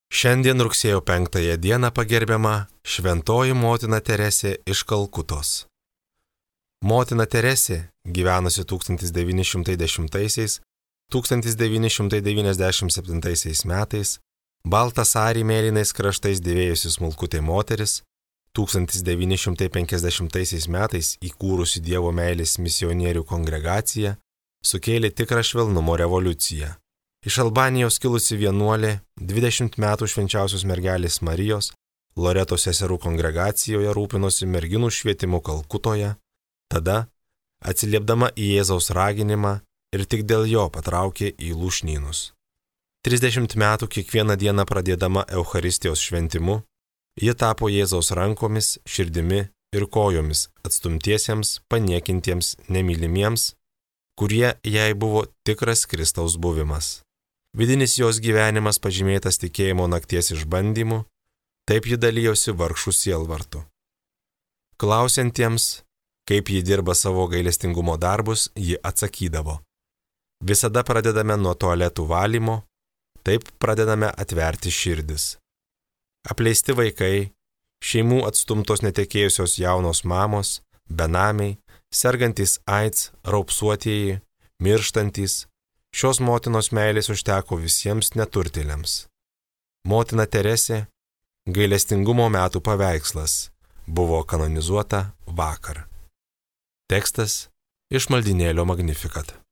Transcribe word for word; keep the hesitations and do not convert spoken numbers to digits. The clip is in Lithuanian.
Šiandien rugsėjo penktąją dieną pagerbiama Šventoji motina Teresė iš Kalkutos. Motina Teresė, gyvenusi tūkstantis devyni šimtai dešimtaisiais - tūkstantis devyni šimtai devyniasdešimt septintaisiais metais, baltą sarį mėlynais kraštais dėvėjusi smulkutė moteris, tūkstantis devyni šimtai penkiasdešimtaisiais metais įkūrusi Dievo meilės misionierių kongregaciją, sukėlė tikrą švelnumo revoliuciją. Iš Albanijos kilusi vienuolė, dvidešimt metų švenčiausios mergelės Marijos, Loretos seserų kongregacijoje rūpinosi merginų švietimu Kalkutoje, tada, atsiliepdama į Jėzaus raginimą, ir tik dėl jo patraukė į lūšnynus. trisdešimt metų kiekvieną dieną pradėdama Eucharistijos šventimu, ji tapo Jėzaus rankomis, širdimi ir kojomis atstumtiesiems, paniekintiems, nemylimiems, kurie jai buvo tikras Kristaus buvimas. Vidinis jos gyvenimas pažymėtas tikėjimo nakties išbandymu, taip ji dalyjosi vargšų sielvartu. Klausiantiems, kaip ji dirba savo gailestingumo darbus, ji atsakydavo: visada pradedame nuo tualetų valymo, taip pradedame atverti širdis. Apleisti vaikai, šeimų atstumtos netekėjusios jaunos mamos, benamiai, sergantys AIDS, raupsuotieji, mirštantys, šios motinos meilės užteko visiems neturtėliams. Motina Teresė, gailestingumo metų paveikslas, buvo kanonizuota vakar. Tekstas iš maldynėlio Magnificat.